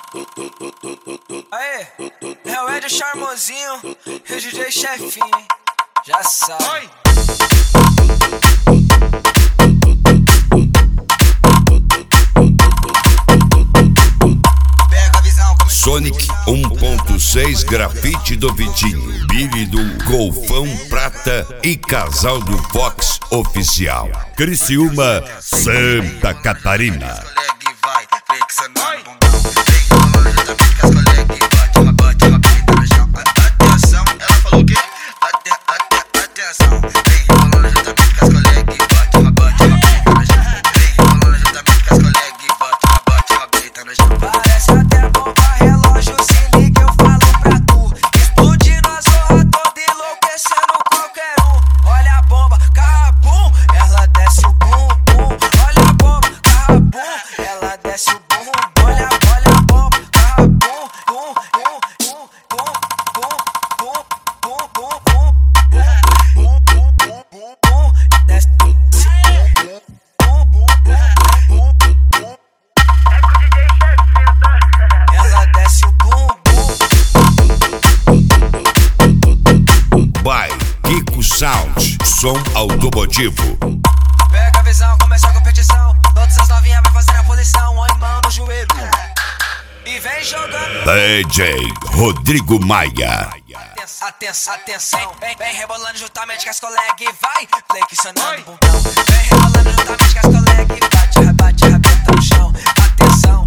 Aê, é o Ed Charmosinho e o DJ Chefinho, hein? Já sabe. Sonic 1.6 Grafite do Vitinho, Billy do Golfão Prata e Casal do Fox Oficial, Criciúma, Santa Catarina. Sound, som automotivo. Pega a visão, começa a competição. Todas as novinhas vai fazer a posição. Põe mão no joelho e vem jogando. DJ Rodrigo Maia. Atenção, vem rebolando juntamente com as colegas e vai flexionando o bundão. Vem rebolando juntamente com as colegas e bate, rebate, rebenta no chão. Atenção,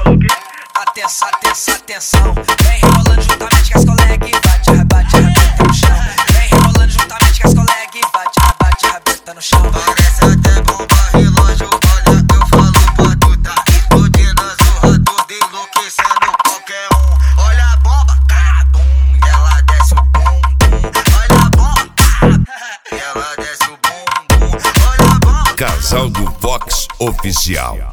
atenção, vem rebolando juntamente com as colegas e bate, rebate, rebenta no chão. Vem rebolando juntamente com as colegas e bate, rebate, rebenta no chão. Parece até bomba relógio, olha, eu falo pra tu, tá explodindo a zorra toda, enlouquecendo qualquer um. Olha a bomba, cabum, ela desce o bumbum. Olha a bomba, ela desce o bumbum. Olha a bomba. Casal do Fox Oficial.